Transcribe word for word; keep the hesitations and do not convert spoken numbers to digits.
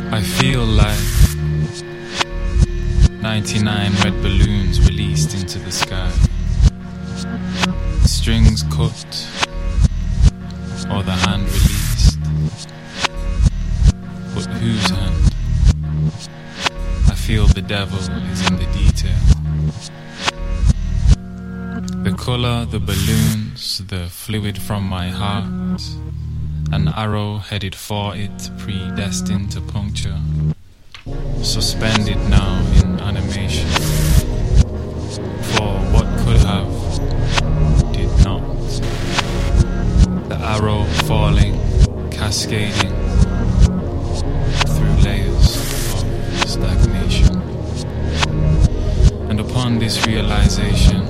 I feel like ninety-nine red balloons released into the sky. Strings cut, or the hand released. But whose hand? I feel the devil is in the detail. The color, the balloons, the fluid from my heart. An arrow headed for it, predestined to puncture. Suspended now in animation. For what could have, did not. The arrow falling, cascading through layers of stagnation. And upon this realization,